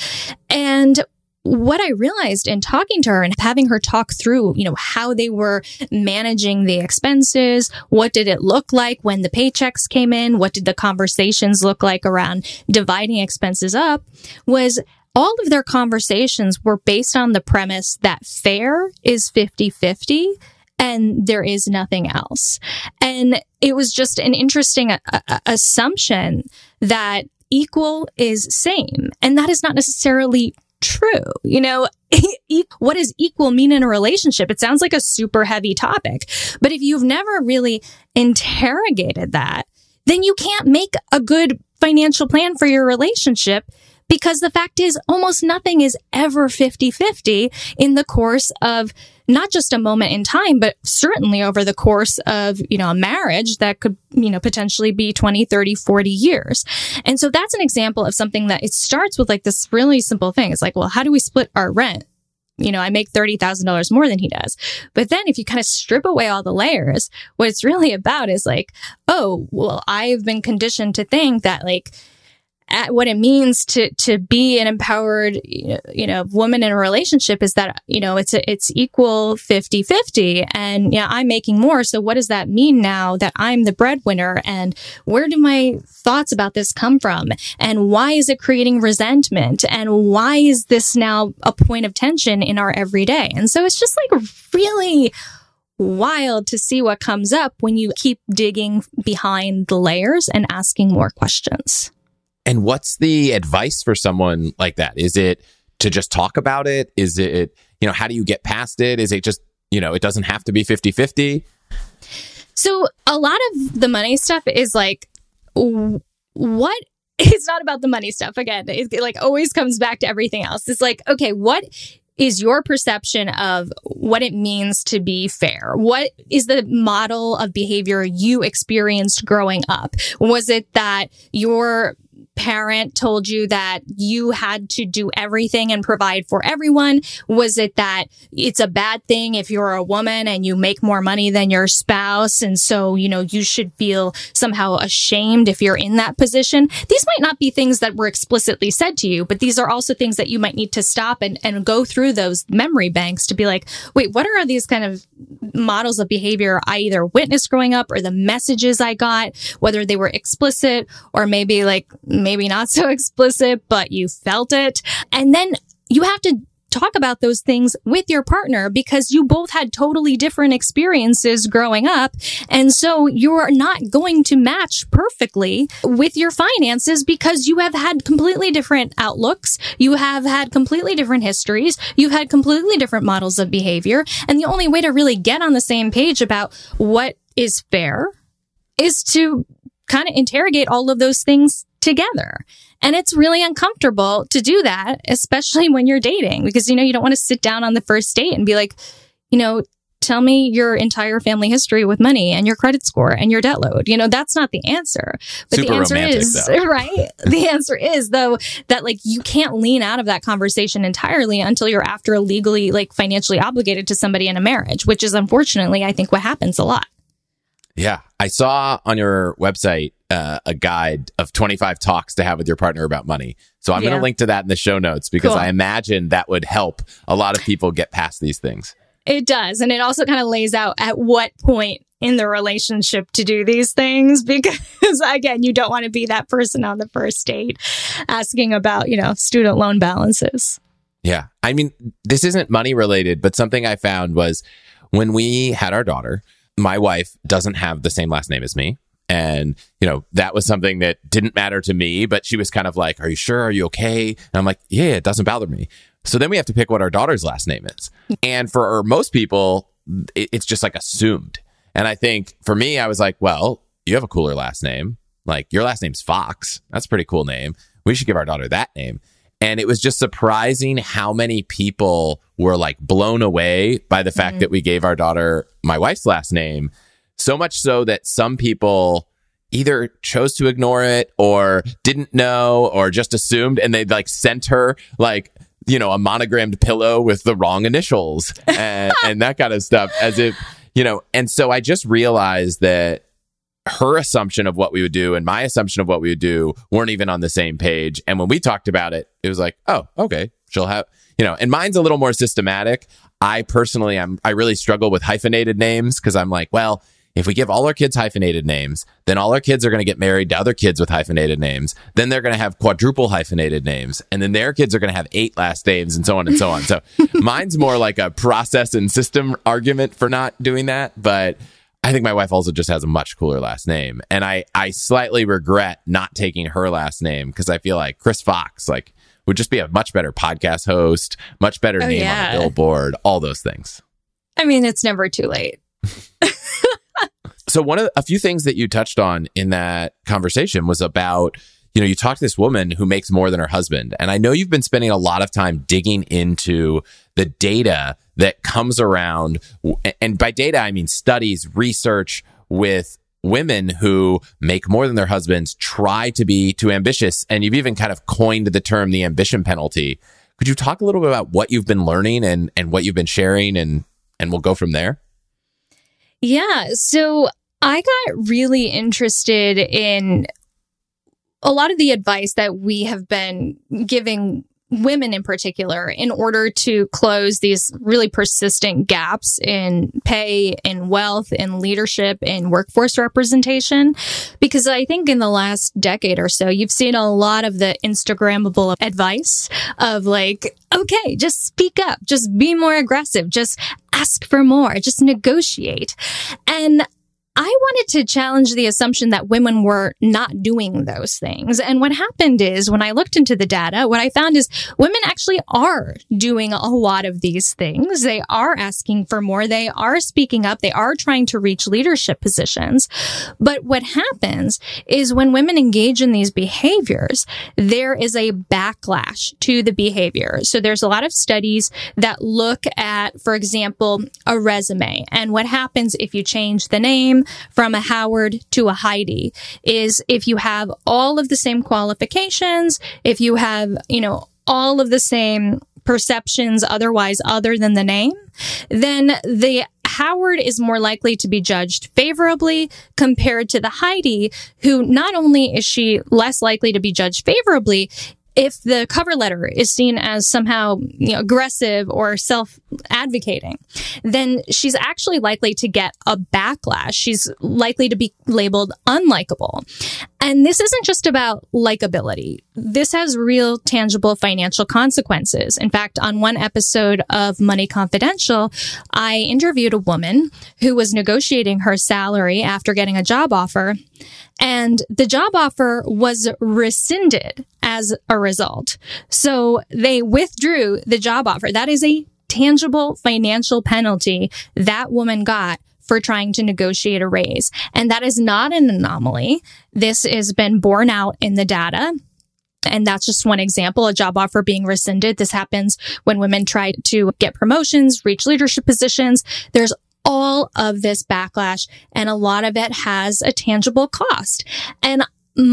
And what I realized in talking to her and having her talk through, you know, how they were managing the expenses, what did it look like when the paychecks came in, what did the conversations look like around dividing expenses up, was all of their conversations were based on the premise that fair is fifty-fifty and there is nothing else. And it was just an interesting uh, assumption that equal is same. And that is not necessarily true. You know, what does equal mean in a relationship? It sounds like a super heavy topic. But if you've never really interrogated that, then you can't make a good financial plan for your relationship. Because the fact is, almost nothing is ever fifty-fifty in the course of not just a moment in time, but certainly over the course of, you know, a marriage that could, you know, potentially be twenty, thirty, forty years. And so that's an example of something that it starts with like this really simple thing. It's like, well, how do we split our rent? You know, I make thirty thousand dollars more than he does. But then if you kind of strip away all the layers, what it's really about is like, oh, well, I've been conditioned to think that like, at what it means to to be an empowered, you know, woman in a relationship is that, you know, it's a, it's equal fifty-fifty, and yeah, I'm making more. So what does that mean now that I'm the breadwinner, and where do my thoughts about this come from, and why is it creating resentment, and why is this now a point of tension in our everyday? And so it's just like really wild to see what comes up when you keep digging behind the layers and asking more questions. And what's the advice for someone like that? Is it to just talk about it? Is it, you know, how do you get past it? Is it just, you know, it doesn't have to be fifty-fifty? So a lot of the money stuff is like, what? It's not about the money stuff. Again, it, it like always comes back to everything else. It's like, okay, what is your perception of what it means to be fair? What is the model of behavior you experienced growing up? Was it that your parent told you that you had to do everything and provide for everyone? Was it that it's a bad thing if you're a woman and you make more money than your spouse, and so, you know, you should feel somehow ashamed if you're in that position? These might not be things that were explicitly said to you, but these are also things that you might need to stop and, and go through those memory banks to be like, wait, what are these kind of models of behavior I either witnessed growing up, or the messages I got, whether they were explicit or maybe like maybe not so explicit, but you felt it. And then you have to talk about those things with your partner, because you both had totally different experiences growing up. And so you're not going to match perfectly with your finances because you have had completely different outlooks. You have had completely different histories. You've had completely different models of behavior. And the only way to really get on the same page about what is fair is to kind of interrogate all of those things together. And it's really uncomfortable to do that, especially when you're dating, because, you know, you don't want to sit down on the first date and be like, you know, tell me your entire family history with money and your credit score and your debt load. You know, that's not the answer. But Super the answer romantic, is, though. right? The answer is, though, that like you can't lean out of that conversation entirely until you're after legally, like financially obligated to somebody in a marriage, which is unfortunately, I think, what happens a lot. Yeah. I saw on your website uh, a guide of twenty-five talks to have with your partner about money. So I'm Yeah. going to link to that in the show notes, because Cool. I imagine that would help a lot of people get past these things. It does. And it also kind of lays out at what point in the relationship to do these things, because again, you don't want to be that person on the first date asking about, you know, student loan balances. Yeah. I mean, this isn't money related, but something I found was when we had our daughter, my wife doesn't have the same last name as me. And, you know, that was something that didn't matter to me, but she was kind of like, are you sure? Are you okay? And I'm like, yeah, it doesn't bother me. So then we have to pick what our daughter's last name is. And for most people, it, it's just like assumed. And I think for me, I was like, well, you have a cooler last name. Like, your last name's Fox. That's a pretty cool name. We should give our daughter that name. And it was just surprising how many people were like blown away by the fact mm-hmm. that we gave our daughter my wife's last name. So much so that some people either chose to ignore it or didn't know or just assumed, and they like sent her like, you know, a monogrammed pillow with the wrong initials and, and that kind of stuff, as if, you know. And so I just realized that her assumption of what we would do and my assumption of what we would do weren't even on the same page. And when we talked about it, it was like, oh, okay, she'll have, you know, and mine's a little more systematic. I personally, I'm, I really struggle with hyphenated names, because I'm like, well, if we give all our kids hyphenated names, then all our kids are going to get married to other kids with hyphenated names. Then they're going to have quadruple hyphenated names. And then their kids are going to have eight last names, and so on and so on. So mine's more like a process and system argument for not doing that. But I think my wife also just has a much cooler last name. And I, I slightly regret not taking her last name, because I feel like Chris Fox, like, would just be a much better podcast host, much better oh, name yeah. on a billboard, all those things. I mean, it's never too late. So one of a few things that you touched on in that conversation was about, you know, you talked to this woman who makes more than her husband. And I know you've been spending a lot of time digging into the data that comes around. And by data, I mean studies, research with women who make more than their husbands, try to be too ambitious. And you've even kind of coined the term the ambition penalty. Could you talk a little bit about what you've been learning and, and what you've been sharing, and, and we'll go from there? Yeah. So I got really interested in a lot of the advice that we have been giving women in particular in order to close these really persistent gaps in pay, in wealth, in leadership, in workforce representation. Because I think in the last decade or so, you've seen a lot of the Instagrammable advice of like, okay, just speak up, just be more aggressive, just ask for more, just negotiate. And I wanted to challenge the assumption that women were not doing those things. And what happened is when I looked into the data, what I found is women actually are doing a lot of these things. They are asking for more. They are speaking up. They are trying to reach leadership positions. But what happens is when women engage in these behaviors, there is a backlash to the behavior. So there's a lot of studies that look at, for example, a resume. And what happens if you change the name from a Howard to a Heidi is if you have all of the same qualifications, if you have, you know, all of the same perceptions otherwise other than the name, then the Howard is more likely to be judged favorably compared to the Heidi, who not only is she less likely to be judged favorably, if the cover letter is seen as somehow, you know, aggressive or self-advocating, then she's actually likely to get a backlash. She's likely to be labeled unlikable. And this isn't just about likability. This has real, tangible financial consequences. In fact, on one episode of Money Confidential, I interviewed a woman who was negotiating her salary after getting a job offer, and the job offer was rescinded as a result. So they withdrew the job offer. That is a tangible financial penalty that woman got for trying to negotiate a raise. And that is not an anomaly. This has been borne out in the data. And that's just one example, a job offer being rescinded. This happens when women try to get promotions, reach leadership positions. There's all of this backlash, and a lot of it has a tangible cost. And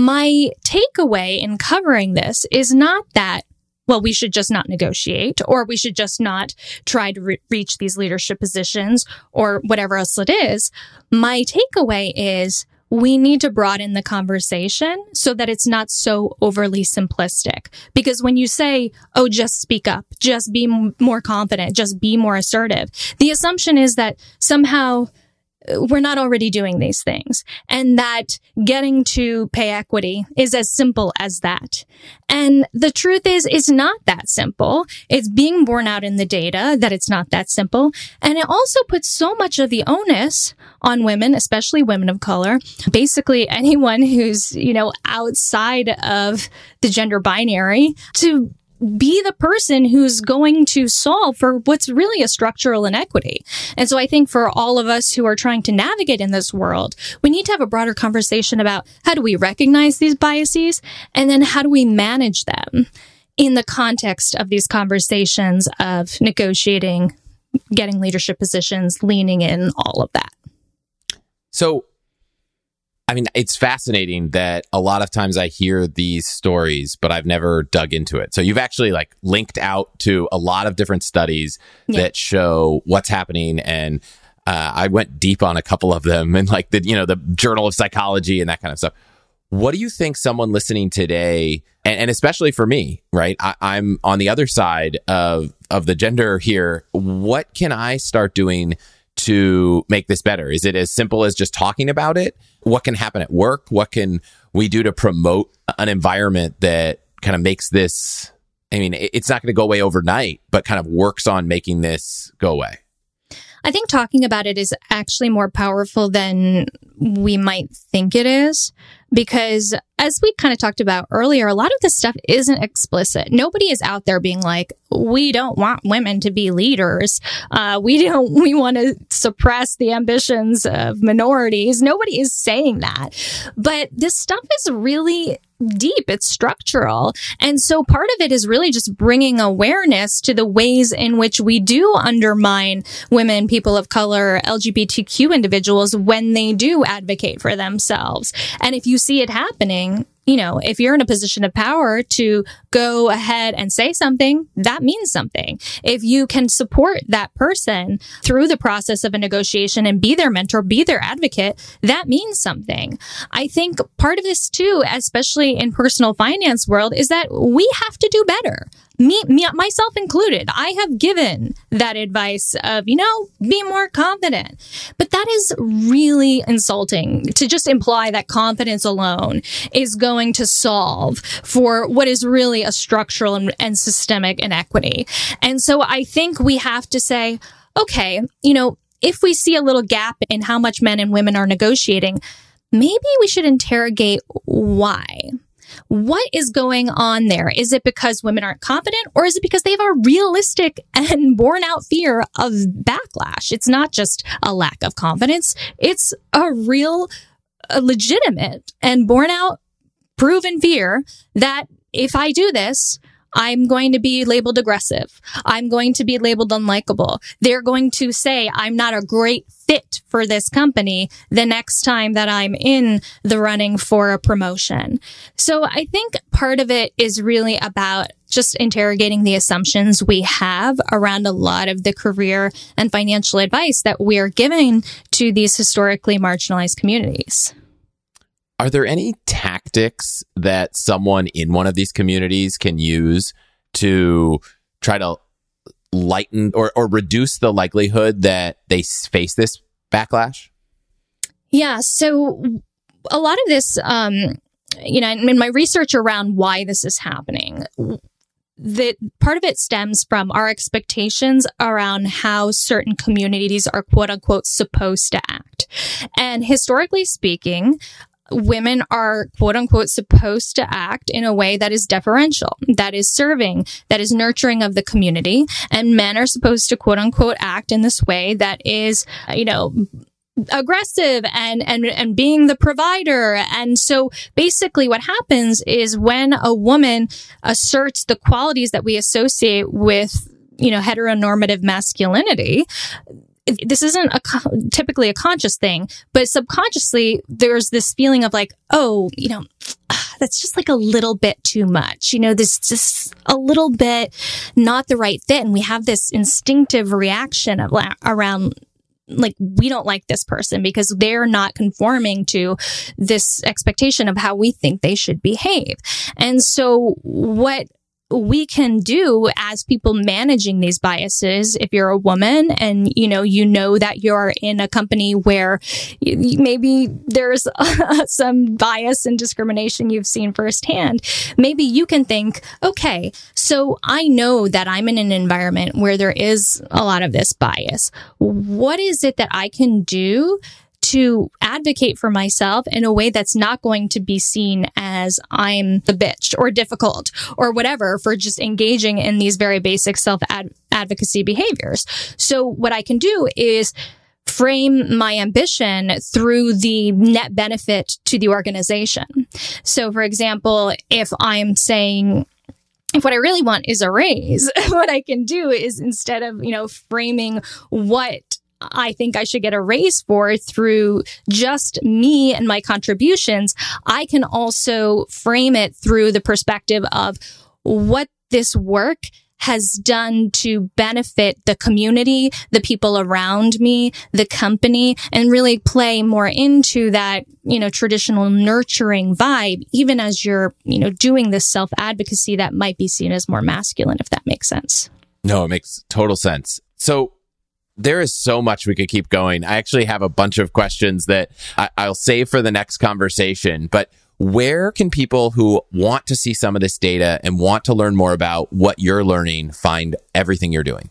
my takeaway in covering this is not that, well, we should just not negotiate, or we should just not try to re- reach these leadership positions, or whatever else it is. My takeaway is we need to broaden the conversation so that it's not so overly simplistic. Because when you say, oh, just speak up, just be m- more confident, just be more assertive, the assumption is that somehow we're not already doing these things, and that getting to pay equity is as simple as that. And the truth is, it's not that simple. It's being borne out in the data that it's not that simple. And it also puts so much of the onus on women, especially women of color, basically anyone who's, you know, outside of the gender binary, to be the person who's going to solve for what's really a structural inequity. And so I think for all of us who are trying to navigate in this world, we need to have a broader conversation about how do we recognize these biases, and then how do we manage them in the context of these conversations of negotiating, getting leadership positions, leaning in, all of that. So, I mean, it's fascinating that a lot of times I hear these stories, but I've never dug into it. So you've actually like linked out to a lot of different studies yeah. that show what's happening. And uh, I went deep on a couple of them, and like the, you know, the Journal of Psychology and that kind of stuff. What do you think someone listening today, and, and especially for me, right? I, I'm on the other side of, of the gender here. What can I start doing to make this better? Is it as simple as just talking about it? What can happen at work? What can we do to promote an environment that kind of makes this, I mean, it's not going to go away overnight, but kind of works on making this go away? I think talking about it is actually more powerful than we might think it is, because as we kind of talked about earlier, a lot of this stuff isn't explicit. Nobody is out there being like, we don't want women to be leaders. Uh, we don't, we want to suppress the ambitions of minorities. Nobody is saying that. But this stuff is really deep. It's structural. And so part of it is really just bringing awareness to the ways in which we do undermine women, people of color, L G B T Q individuals when they do advocate for themselves. And if you see it happening, thinking, you know, if you're in a position of power to go ahead and say something, that means something. If you can support that person through the process of a negotiation and be their mentor, be their advocate, that means something. I think part of this too, especially in personal finance world, is that we have to do better. Me, me, myself included. I have given that advice of, you know, be more confident. But that is really insulting to just imply that confidence alone is going to solve for what is really a structural and, and systemic inequity. And so I think we have to say, okay, you know, if we see a little gap in how much men and women are negotiating, maybe we should interrogate why. What is going on there? Is it because women aren't confident, or is it because they have a realistic and borne out fear of backlash? It's not just a lack of confidence. It's a real, a legitimate and borne out proven fear that if I do this, I'm going to be labeled aggressive. I'm going to be labeled unlikable. They're going to say I'm not a great fit for this company the next time that I'm in the running for a promotion. So I think part of it is really about just interrogating the assumptions we have around a lot of the career and financial advice that we are giving to these historically marginalized communities. Are there any tactics that someone in one of these communities can use to try to lighten or, or reduce the likelihood that they face this backlash? Yeah, so a lot of this, um, you know, in my research around why this is happening, that part of it stems from our expectations around how certain communities are quote unquote supposed to act. And historically speaking, women are quote unquote supposed to act in a way that is deferential, that is serving, that is nurturing of the community. And men are supposed to quote unquote act in this way that is, you know, aggressive and, and, and being the provider. And so basically what happens is when a woman asserts the qualities that we associate with, you know, heteronormative masculinity, this isn't a, typically a conscious thing, but subconsciously there's this feeling of like, oh, you know, that's just like a little bit too much. You know, this just a little bit not the right fit. And we have this instinctive reaction of, around like, we don't like this person because they're not conforming to this expectation of how we think they should behave. And so what we can do as people managing these biases, if you're a woman and, you know, you know that you're in a company where maybe there's uh, some bias and discrimination you've seen firsthand, maybe you can think, okay, so I know that I'm in an environment where there is a lot of this bias. What is it that I can do to advocate for myself in a way that's not going to be seen as I'm the bitch or difficult or whatever for just engaging in these very basic self-advocacy behaviors? So what I can do is frame my ambition through the net benefit to the organization. So for example, if I'm saying, if what I really want is a raise, what I can do is instead of, you know, framing what I think I should get a raise for through just me and my contributions, I can also frame it through the perspective of what this work has done to benefit the community, the people around me, the company, and really play more into that, you know, traditional nurturing vibe, even as you're, you know, doing this self-advocacy that might be seen as more masculine, if that makes sense. No, it makes total sense. So there is so much we could keep going. I actually have a bunch of questions that I- I'll save for the next conversation, but where can people who want to see some of this data and want to learn more about what you're learning find everything you're doing?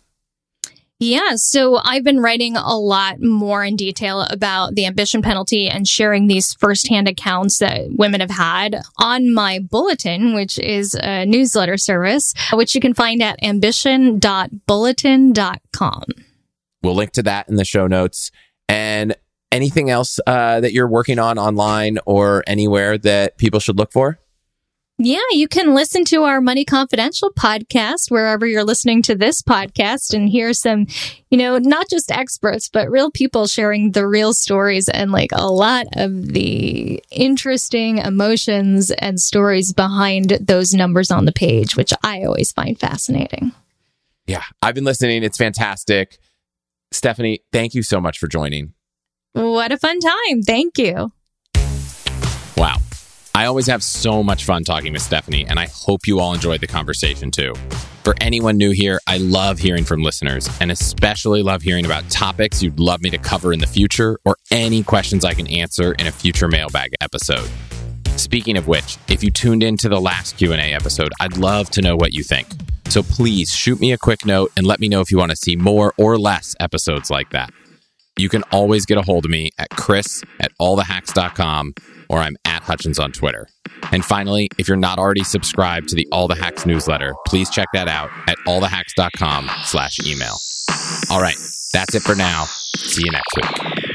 Yeah, so I've been writing a lot more in detail about the ambition penalty and sharing these firsthand accounts that women have had on my bulletin, which is a newsletter service, which you can find at ambition dot bulletin dot com. We'll link to that in the show notes. And anything else uh, that you're working on online or anywhere that people should look for? Yeah, you can listen to our Money Confidential podcast wherever you're listening to this podcast and hear some, you know, not just experts, but real people sharing the real stories and like a lot of the interesting emotions and stories behind those numbers on the page, which I always find fascinating. Yeah, I've been listening. It's fantastic. Stephanie, thank you so much for joining. What a fun time. Thank you. Wow. I always have so much fun talking with Stephanie, and I hope you all enjoyed the conversation too. For anyone new here, I love hearing from listeners, and especially love hearing about topics you'd love me to cover in the future or any questions I can answer in a future mailbag episode. Speaking of which, if you tuned into the last Q and A episode, I'd love to know what you think. So please shoot me a quick note and let me know if you want to see more or less episodes like that. You can always get a hold of me at chris at all the hacks dot com, or I'm at Hutchins on Twitter. And finally, if you're not already subscribed to the All the Hacks newsletter, please check that out at all the hacks dot com slash email. All right, that's it for now. See you next week.